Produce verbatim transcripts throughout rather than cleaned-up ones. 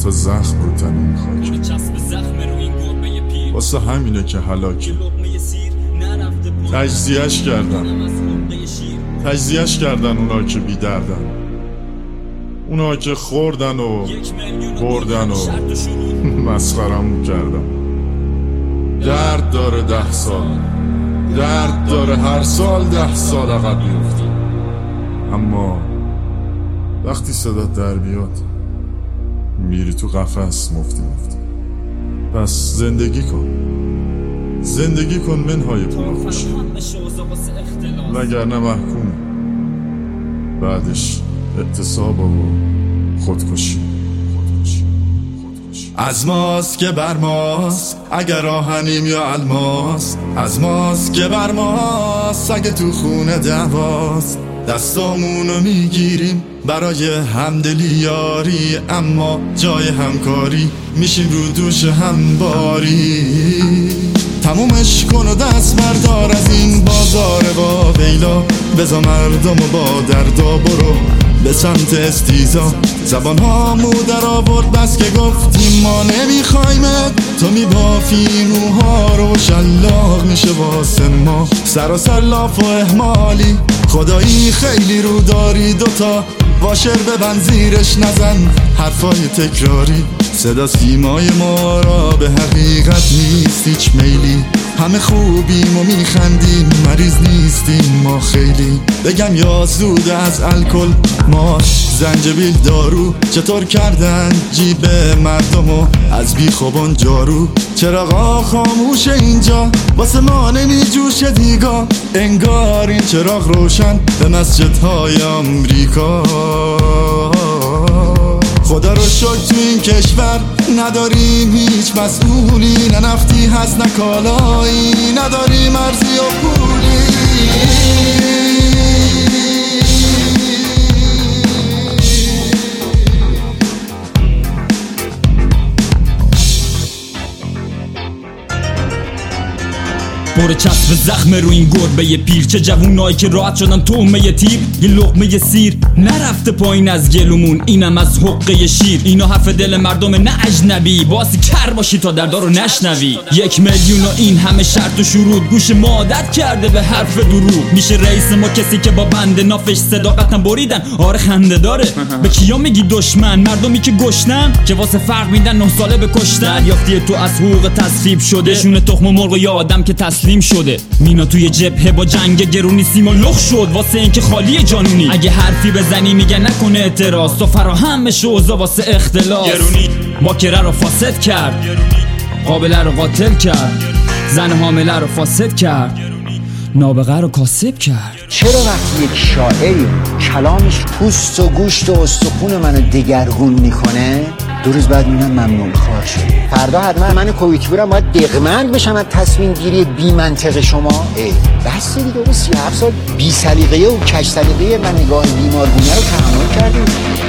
تا زخم رو تنین خاکی، واسه همینه که هلاکی. تجزیهش کردن تجزیهش کردن اونا که بی دردن، اونا که خوردن و بردن و مسخرمون کردن. درد داره ده سال، درد داره هر سال ده سال عقب میفته، اما وقتی صدات در بیاد میری تو قفس مفتی مفتی. پس زندگی کن، زندگی کن منهای پول خوشی، وگرنه محکوم بعدش اعتصاب و خودکشی. از ماست که بر ماست اگر آهنیم یا الماس، از ماست که بر ماست اگه تو خونه دعواست. دستامونو میگیریم برای همدلی یاری، اما جای همکاری میشیم رو دوش همباری. تمومش کن و دست بردار از این بازار با بیلا، بزا مردم و با دردا برو به سمت استیزا. زبان ها مو در آورد بس که گفتیم ما نمیخوایمت، تو میبافی موها رو شلاق میشه واسه ما. سراسر لاف و احمالی خدایی خیلی رو داری، دوتا واشر ببند زیرش نزن حرفای تکراری. صدا سیمای ما را به حقیقت نیست هیچ میلی، همه خوبیم و میخندیم مریض نیستیم ما خیلی. بگم یا زود از الکل ما زنجبیل دارو، چطور کردن جیب مردمو از بی خوبان جارو. چراغا خاموشه اینجا واسه ما نمی جوشه دیگا، انگار این چراغ روشن به مسجدهای آمریکا. خدا رو شکر تو این کشور نداریم هیچ مسئولی، نه نفتی هست نه کالایی، نداریم ارزی و پولی. بره چسب زخم رو این گربه یه پیر، چه جوونایی که راحت شدن تومه تیر. یه لقمه سیر نرفته پایین از گلومون، اینم از حقه شیر. اینا حرف دل مردم نه اجنبی، باسی کر باشی تا دردا رو نشنوی. یک میلیون و این همه شرط و شروط، گوش ما عادت کرده به حرف دروغ. میشه رئیس ما کسی که با بند نافش صداقتم بریدن؟ آره خنده داره. به کیا میگی دشمن؟ مردمی که گشتن که واسه فرق میدن نه ساله بکشتن. دریافتی تو از حقوق تصفیب شده، شونه تخم مرغ یا آدم که تسلیم شده. مینا توی جبهه با جنگ گرونی سیما لخ شد واسه اینکه خالی جانونی. اگه حرفی بزنی میگه نکنه اعتراض، تو فراهم بشه اوضاع واسه اختلاس. ماکره رو فاسد کرد، قابله رو قاتل کرد، زن حامله رو فاسد کرد، نابغه رو کاسب کرد. چرا وقتی یک شاعری کلامش پوست و گوشت و استخون منو دگرگون میکنه، دو روز بعد میبینم ممنون خوار شد؟ فردا حتما من کویتی برم باید دقمند بشم از تصمیم گیری بی منطق شما. ای بس دیگه، اون سی هفت سال بی سلیقه و کج سلیقه من نگاه بیمارگونه رو تحمل کردیم.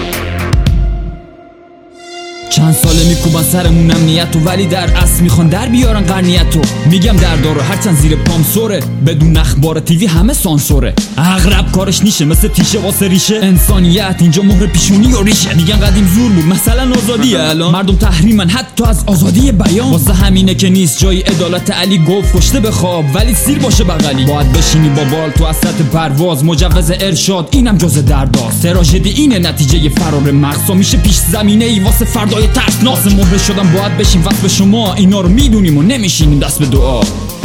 چند ساله میکوبن سرمون امنیتو، ولی در اصل میخوان در بیارن قرنیتو. میگم دردارو هرچند زیر پام سوره، بدون اخبار تیوی همه سانسوره. اغرب کارش نیشه مثل تیشه واسه ریشه، انسانیت اینجا مهر پیشونی و ریشه. میگن قدیم زور بود مثلا آزادیه، الان مردم تحریمن حتی از آزادی بیان. واسه همینه که نیست جای عدالت. علی گفت کشته بخواب ولی سیر باشه بغلی. باید بشینی با بال تو وسط پرواز، مجوز ارشاد اینم جز درداست. تراژدی اینه نتیجه فرار مغز، میشه پیش زمینه ای واسه فردای ترسناک. مهره شدم باید بشیم وقت به شما، اینا رو میدونیم و نمیشینیم دست به دعا.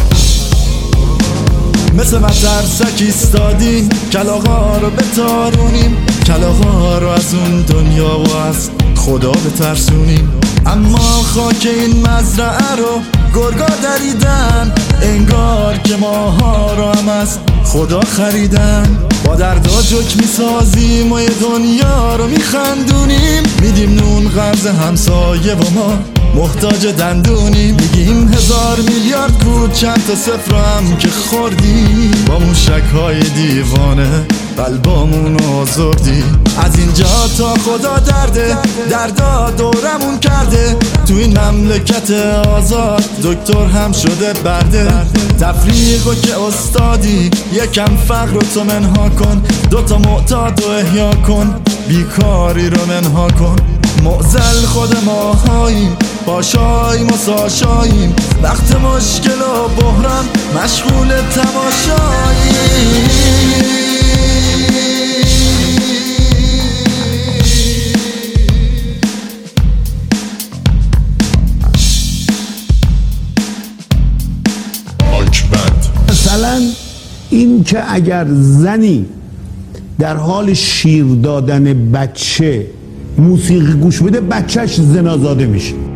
مثل مترسک ایستادیم کلاغا رو بتارونیم، کلاغا رو از اون دنیا و از خدا بترسونیم. اما خاک این مزرعه رو گرگا دریدن، انگار که ماها رو هم از خدا خریدن. با دردا جک میسازیم و یه دنیا رو میخندونیم، میدیم نون قرض همسایه و ما محتاج دندونیم. میگیم هزار میلیارد کو چند تا صفر هم که خوردیم، با موشک های دیوانه قلبامون آزردی. از اینجا تا خدا درده دردا دورمون کرده، تو این مملکت آزاد دکتر هم شده برده. تفریقو که استادی یکم فقر رو تو منها کن، دوتا معتاد رو احیا کن، بیکاری رو منها کن. معضل خود ما هاییم، پاشاییم و ساشاییم، وقت مشکل و بحران مشغول تماشاییم. مثلا این که اگر زنی در حال شیر دادن بچه موسیقی گوش بده، بچهش زنازاده میشه.